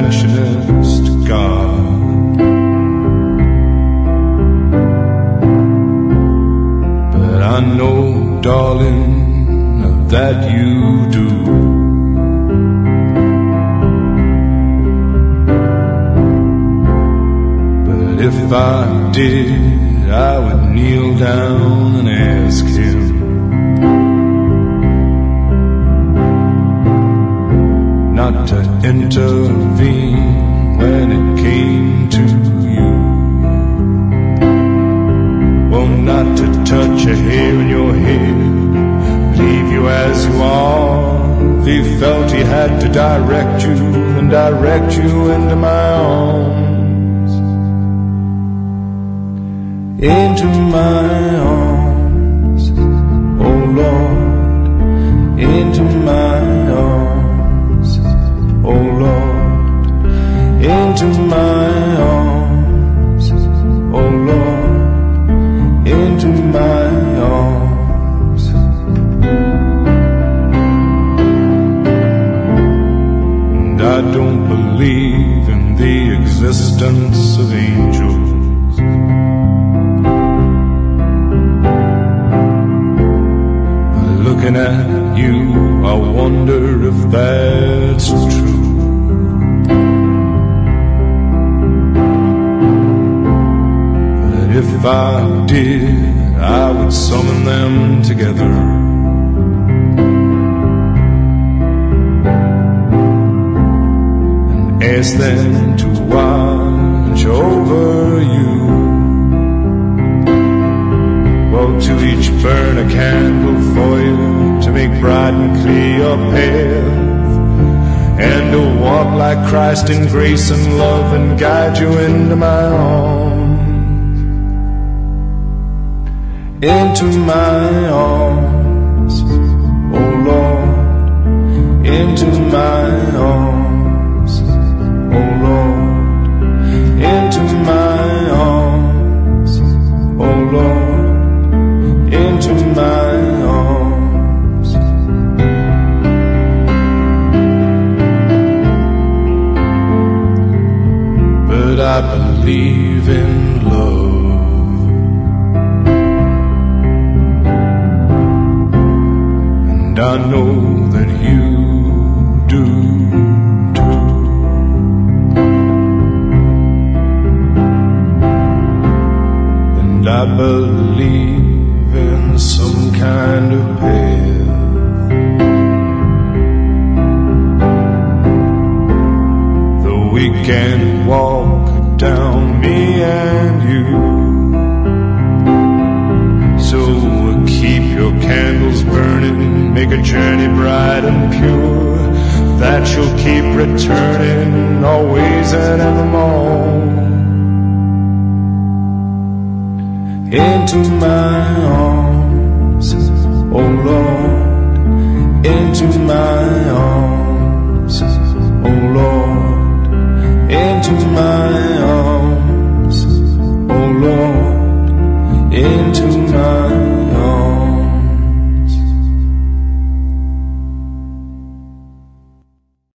interventionist God. But I know, darling, that you do. But if I did, I would kneel down and ask him not to intervene when it came to you. Well, not to touch a hair in your head, leave you as you are. He felt he had to direct you and direct you into my arms, into my arms, oh Lord, into my arms, oh Lord, into my arms, oh Lord, into my arms. And I don't believe in the existence of angels. Looking at you, I wonder if that's true. But if I did, I would summon them together and ask them to watch over you. Well, to each burn a candle for you, to make bright and clear your path, and to walk like Christ in grace and love and guide you into my arms, into my arms, oh Lord, into my arms, oh Lord, into my arms, oh Lord, into my arms. But I believe in love, and I know that you do too. And I believe in some kind of path, though we can walk down, me and you. So keep your candles burning, make a journey bright and pure, that you'll keep returning always and evermore, into my